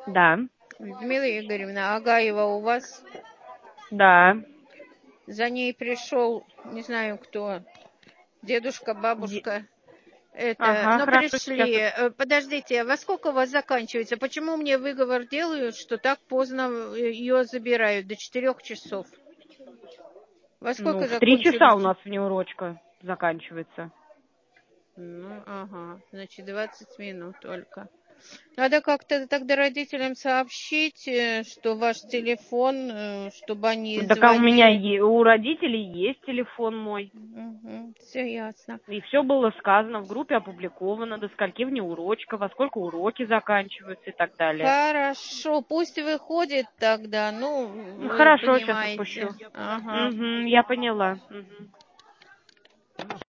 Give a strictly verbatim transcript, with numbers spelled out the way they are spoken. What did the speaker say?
Да. Людмила Игоревна, Агаева у вас? Да. За ней пришел, не знаю кто, дедушка, Де- бабушка. Это, Ага, но хорошо, сейчас. пришли. Э, Подождите, во сколько у вас заканчивается? Почему мне выговор делают, что так поздно ее забирают, до четырех часов? Во Ну, сколько в три часа у закончились? нас внеурочка заканчивается. Ну, ага, значит, двадцать минут только. Надо как-то тогда родителям сообщить, э, что ваш телефон, э, чтобы они Так а у меня, звонили. е- у родителей есть телефон мой. Угу, все ясно. И все было сказано, в группе опубликовано, до скольки внеурочка, во сколько уроки заканчиваются и так далее. Хорошо, пусть выходит тогда, ну, Ну, вы хорошо, сейчас понимаете. отпущу. Ага. Угу, я поняла. Угу.